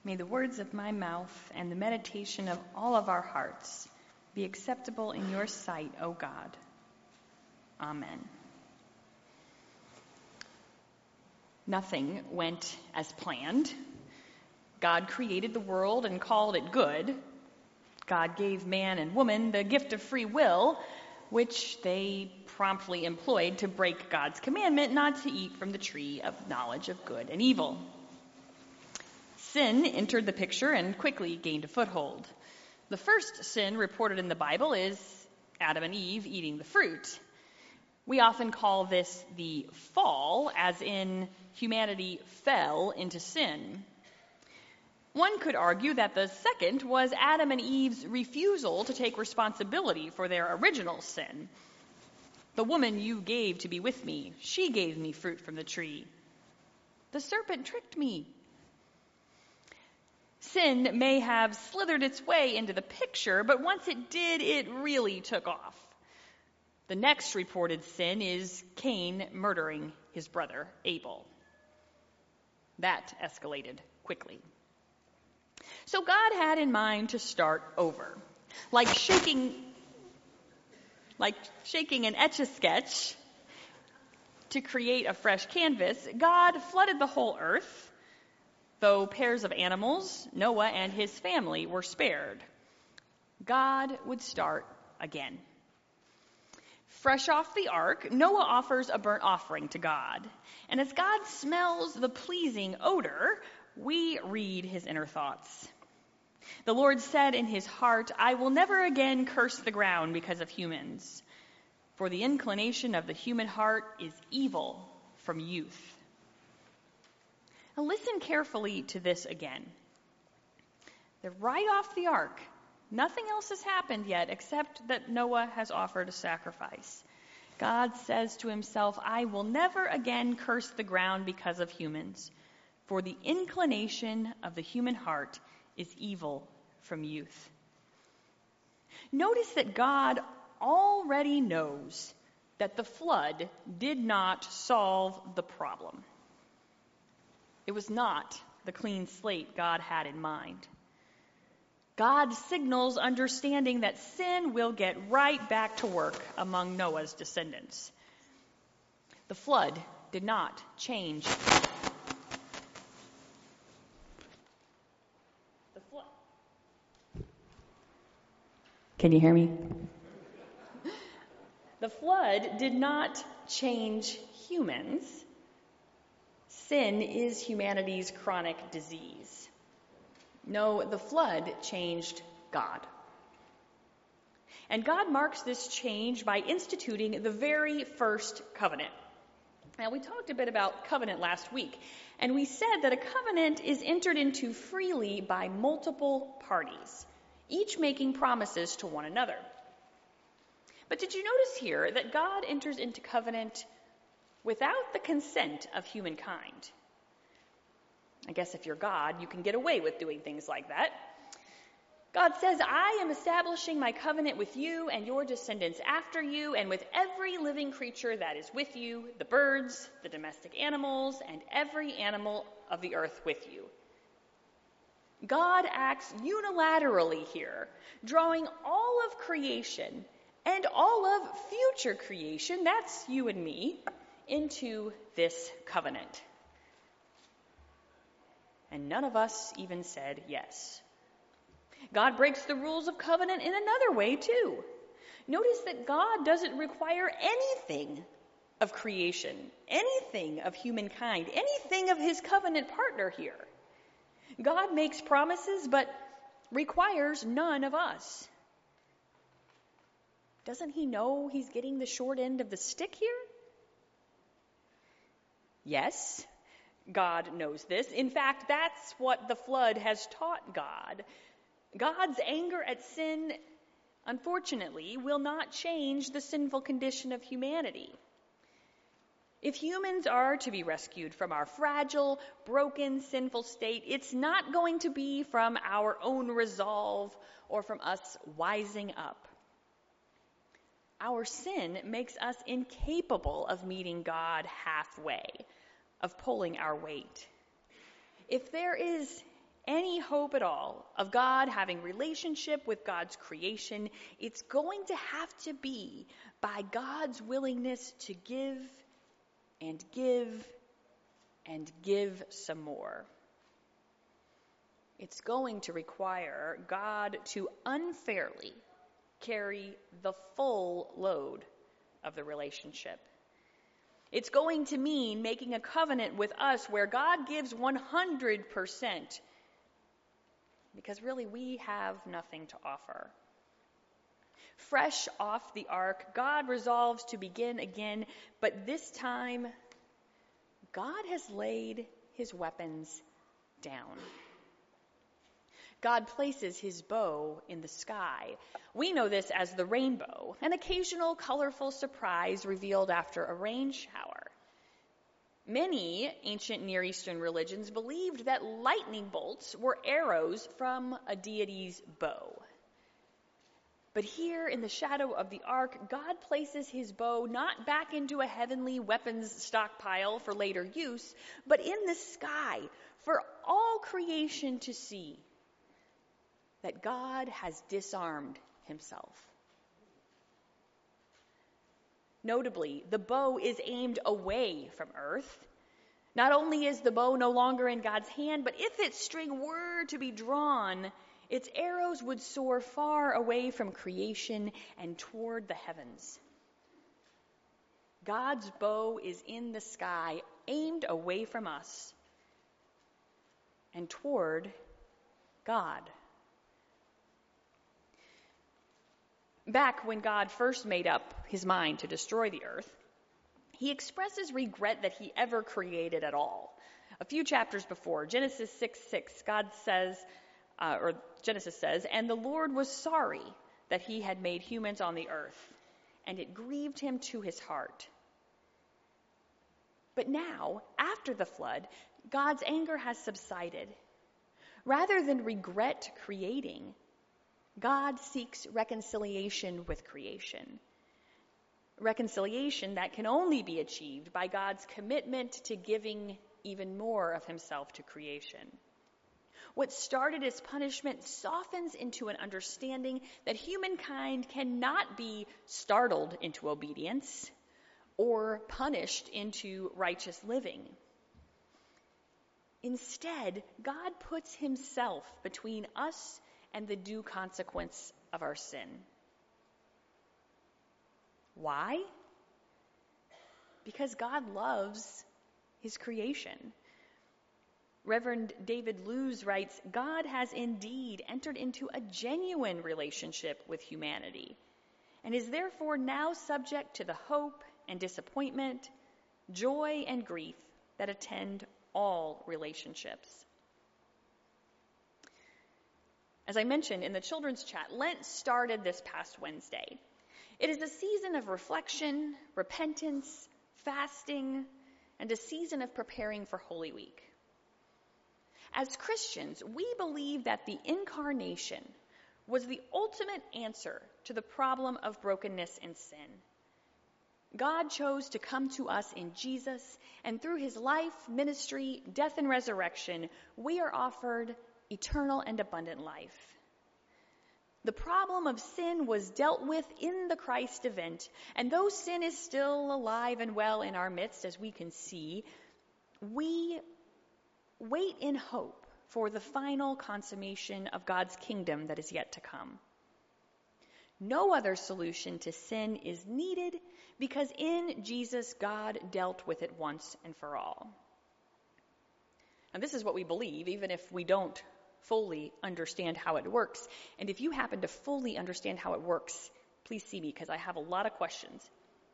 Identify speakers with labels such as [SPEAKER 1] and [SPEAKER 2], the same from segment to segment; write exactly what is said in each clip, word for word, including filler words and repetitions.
[SPEAKER 1] May the words of my mouth and the meditation of all of our hearts be acceptable in your sight, O God. Amen. Nothing went as planned. God created the world and called it good. God gave man and woman the gift of free will, which they promptly employed to break God's commandment not to eat from the tree of knowledge of good and evil. Sin entered the picture and quickly gained a foothold. The first sin reported in the Bible is Adam and Eve eating the fruit. We often call this the fall, as in humanity fell into sin. One could argue that the second was Adam and Eve's refusal to take responsibility for their original sin. The woman you gave to be with me, she gave me fruit from the tree. The serpent tricked me. Sin may have slithered its way into the picture, but once it did, it really took off. The next reported sin is Cain murdering his brother Abel. That escalated quickly. So God had in mind to start over. Like shaking, like shaking an Etch-a-Sketch to create a fresh canvas, God flooded the whole earth. Though pairs of animals, Noah and his family, were spared. God would start again. Fresh off the ark, Noah offers a burnt offering to God. And as God smells the pleasing odor, we read his inner thoughts. The Lord said in his heart, I will never again curse the ground because of humans, for the inclination of the human heart is evil from youth. Now listen carefully to this again. They're right off the ark. Nothing else has happened yet except that Noah has offered a sacrifice. God says to himself, I will never again curse the ground because of humans, for the inclination of the human heart is evil from youth. Notice that God already knows that the flood did not solve the problem. It was not the clean slate God had in mind. God signals understanding that sin will get right back to work among Noah's descendants. The flood did not change. The flood. Can you hear me? The flood did not change humans. Sin is humanity's chronic disease. No, the flood changed God. And God marks this change by instituting the very first covenant. Now, we talked a bit about covenant last week, and we said that a covenant is entered into freely by multiple parties, each making promises to one another. But did you notice here that God enters into covenant without the consent of humankind? I guess if you're God, you can get away with doing things like that. God says, I am establishing my covenant with you and your descendants after you, and with every living creature that is with you, the birds, the domestic animals, and every animal of the earth with you. God acts unilaterally here, drawing all of creation and all of future creation, that's you and me, into this covenant. And none of us even said yes. God breaks the rules of covenant in another way too. Notice that God doesn't require anything of creation, anything of humankind, anything of his covenant partner here. God makes promises but requires none of us. Doesn't he know he's getting the short end of the stick here? Yes, God knows this. In fact, that's what the flood has taught God. God's anger at sin, unfortunately, will not change the sinful condition of humanity. If humans are to be rescued from our fragile, broken, sinful state, it's not going to be from our own resolve or from us wising up. Our sin makes us incapable of meeting God halfway, of pulling our weight. If there is any hope at all of God having relationship with God's creation, it's going to have to be by God's willingness to give and give and give some more. It's going to require God to unfairly carry the full load of the relationship. It's going to mean making a covenant with us where God gives one hundred percent, because really we have nothing to offer. Fresh off the ark, God resolves to begin again, but this time, God has laid his weapons down. God places his bow in the sky. We know this as the rainbow, an occasional colorful surprise revealed after a rain shower. Many ancient Near Eastern religions believed that lightning bolts were arrows from a deity's bow. But here in the shadow of the ark, God places his bow not back into a heavenly weapons stockpile for later use, but in the sky for all creation to see that God has disarmed himself. Notably, the bow is aimed away from earth. Not only is the bow no longer in God's hand, but if its string were to be drawn, its arrows would soar far away from creation and toward the heavens. God's bow is in the sky, aimed away from us and toward God. Back when God first made up his mind to destroy the earth, he expresses regret that he ever created at all. A few chapters before, Genesis six six, God says, uh, or Genesis says, "And the Lord was sorry that he had made humans on the earth, and it grieved him to his heart." But now, after the flood, God's anger has subsided. Rather than regret creating, God seeks reconciliation with creation. Reconciliation that can only be achieved by God's commitment to giving even more of himself to creation. What started as punishment softens into an understanding that humankind cannot be startled into obedience or punished into righteous living. Instead, God puts himself between us and the due consequence of our sin. Why? Because God loves his creation. Reverend David Lewis writes, "God has indeed entered into a genuine relationship with humanity and is therefore now subject to the hope and disappointment, joy and grief that attend all relationships." As I mentioned in the children's chat, Lent started this past Wednesday. It is a season of reflection, repentance, fasting, and a season of preparing for Holy Week. As Christians, we believe that the incarnation was the ultimate answer to the problem of brokenness and sin. God chose to come to us in Jesus, and through his life, ministry, death, and resurrection, we are offered eternal and abundant life. The problem of sin was dealt with in the Christ event, and though sin is still alive and well in our midst, as we can see, we wait in hope for the final consummation of God's kingdom that is yet to come. No other solution to sin is needed because in Jesus, God dealt with it once and for all. And this is what we believe, even if we don't fully understand how it works. And if you happen to fully understand how it works, please see me because I have a lot of questions.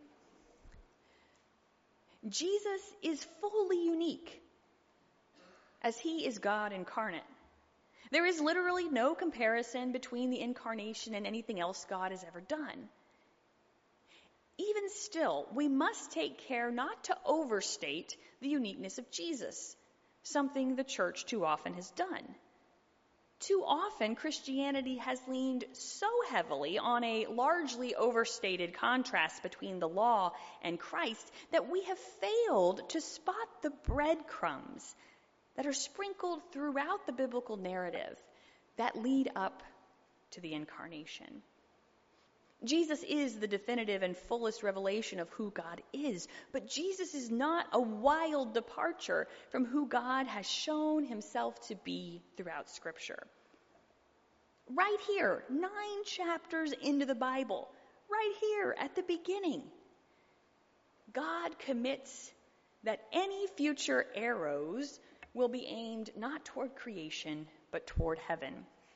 [SPEAKER 1] Jesus is fully unique as he is God incarnate. There is literally no comparison between the incarnation and anything else God has ever done. Even still, we must take care not to overstate the uniqueness of Jesus, something the church too often has done. Too often, Christianity has leaned so heavily on a largely overstated contrast between the law and Christ that we have failed to spot the breadcrumbs that are sprinkled throughout the biblical narrative that lead up to the incarnation. Jesus is the definitive and fullest revelation of who God is, but Jesus is not a wild departure from who God has shown himself to be throughout Scripture. Right here, nine chapters into the Bible, right here at the beginning, God commits that any future arrows will be aimed not toward creation, but toward heaven.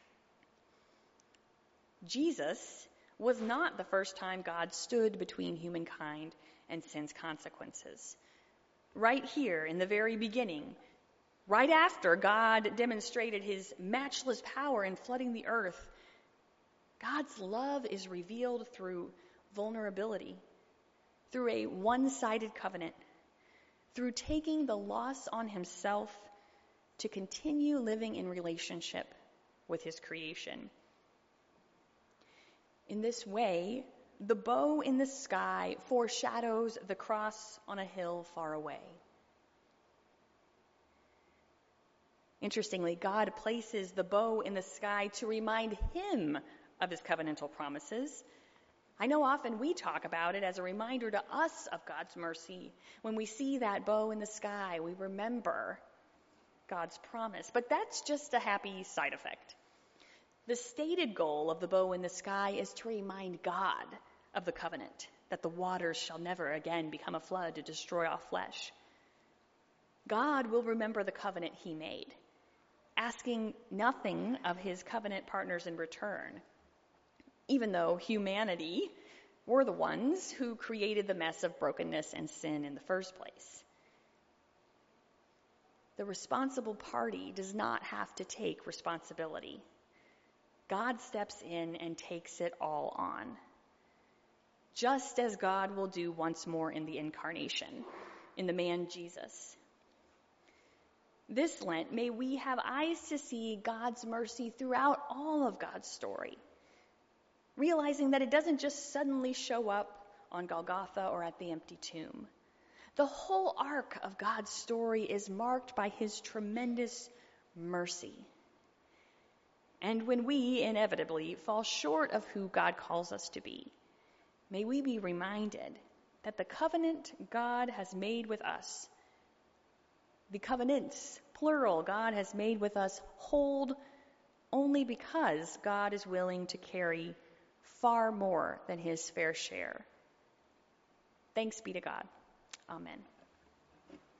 [SPEAKER 1] Jesus was not the first time God stood between humankind and sin's consequences. Right here in the very beginning, right after God demonstrated his matchless power in flooding the earth, God's love is revealed through vulnerability, through a one-sided covenant, through taking the loss on himself to continue living in relationship with his creation. In this way, the bow in the sky foreshadows the cross on a hill far away. Interestingly, God places the bow in the sky to remind him of his covenantal promises. I know often we talk about it as a reminder to us of God's mercy. When we see that bow in the sky, we remember God's promise. But that's just a happy side effect. The stated goal of the bow in the sky is to remind God of the covenant, that the waters shall never again become a flood to destroy all flesh. God will remember the covenant he made, asking nothing of his covenant partners in return, even though humanity were the ones who created the mess of brokenness and sin in the first place. The responsible party does not have to take responsibility. God steps in and takes it all on, just as God will do once more in the incarnation, in the man Jesus. This Lent, may we have eyes to see God's mercy throughout all of God's story, realizing that it doesn't just suddenly show up on Golgotha or at the empty tomb. The whole arc of God's story is marked by his tremendous mercy. And when we inevitably fall short of who God calls us to be, may we be reminded that the covenant God has made with us, the covenants, plural, God has made with us, hold only because God is willing to carry far more than his fair share. Thanks be to God. Amen.